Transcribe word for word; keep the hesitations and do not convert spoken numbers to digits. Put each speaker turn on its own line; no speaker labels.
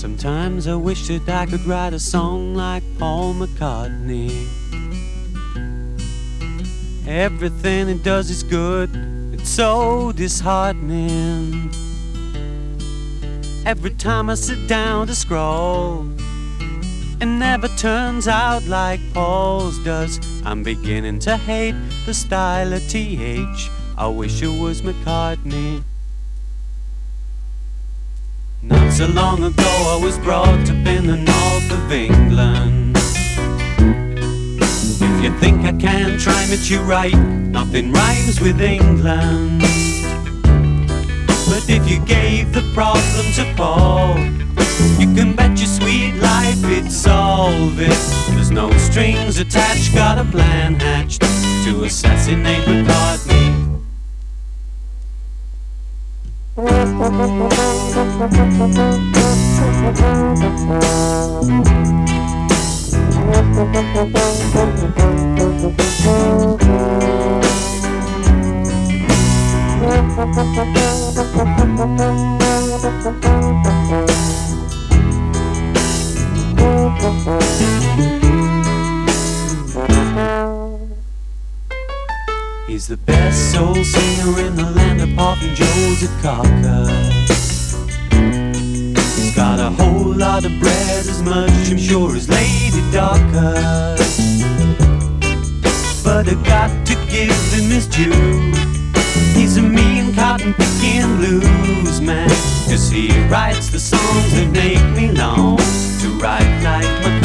Sometimes I wish that I could write a song like Paul McCartney. Everything he does is good, it's so disheartening. Every time I sit down to scroll, it never turns out like Paul's does. I'm beginning to hate the style of T H. I wish it was McCartney. Not so long ago I was brought up in the north of England. If you think I can't rhyme it, you're right. Nothing rhymes with England. But if you gave the problem to Paul, you can bet your sweet life it'd solve it. There's no strings attached, got a plan hatched to assassinate McCartney. He's the best soul singer in the land apart from Joe Dukakis. He's got a whole lot of bread, as much I'm sure as Lady Darkers. But I got to give him his due. He's a mean cotton-picking blues man, 'cause he writes the songs that make me long to write like McCartney.